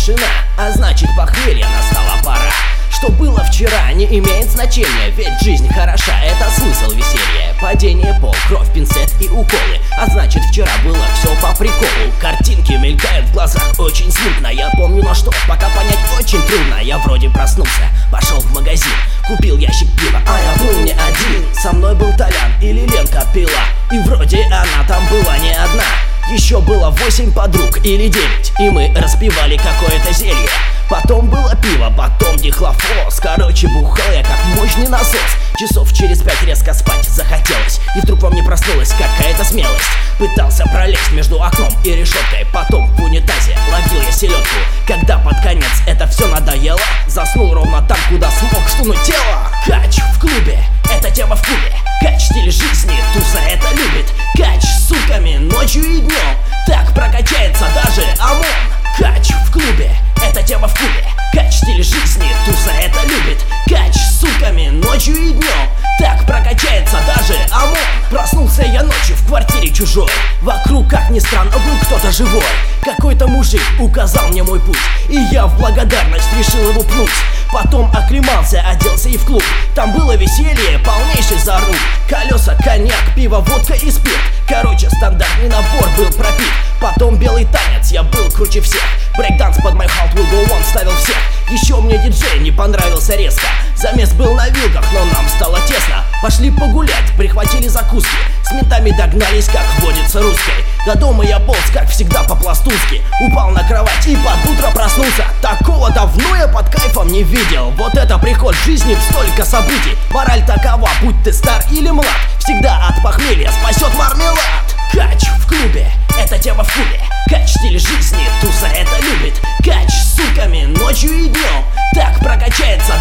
тишина, а значит похмелья настала пора. Что было вчера, не имеет значения, ведь жизнь хороша, это смысл веселья. Падение, пол, кровь, пинцет и уколы, а значит вчера было все по приколу. Картинки мелькают в глазах очень смутно, я помню, но что, пока понять очень трудно. Я вроде проснулся, пошел в магазин, купил ящик пива, а я был не один. Со мной был Толян или Ленка пила, и вроде она там была не одна. Еще было 8 подруг или 9, и мы распивали какое-то зелье. Потом было пиво, потом дихлофос. Короче, бухал я как мощный насос. Часов через 5 резко спать захотелось, и вдруг во мне проснулась какая-то смелость. Пытался пролезть между окном и решеткой, потом в унитазе ловил я селедку. Когда под конец это все надоело, заснул ровно там, куда смог сунуть тело. Кач в клубе, это тема в клубе. Кач стиль жизни, туса это любит. Кач с сутками ночью и днем, так прокачается даже ОМОН. Кач в клубе, это тема в клубе. Кач стиль жизни, туса это любит. Кач с сутками ночью и днем, так прокачается даже ОМОН. Проснулся я ночью в квартире чужой, вокруг, как ни странно, был кто-то живой. Какой-то мужик указал мне мой путь, и я в благодарность решил его пнуть. Потом оклемался, оделся и в клуб. Там было веселье, полнейший заруд. Колеса, коньяк, пиво, водка и спирт. Короче, стандартный набор был пропит. Потом белый танец, я был круче всех. Брейкданс под My Heart Will Go On ставил всех. Еще мне диджей не понравился резко. Замес был на вилках, но нам стало тесно. Пошли погулять, прихватили закуски. С ментами догнались, как водится русской. До дома я полз, как всегда, по-пластунски. Упал на кровать и под утро проснулся. Такого давно я под кайфом не видел. Вот это приход жизни в столько событий. Мораль такова, будь ты стар или млад, всегда от похмелья спасет мармелад. Кач в клубе, это тема в клубе. Кач стиль жизни, туса это любит. Кач с сутками ночью и днем, так прокачается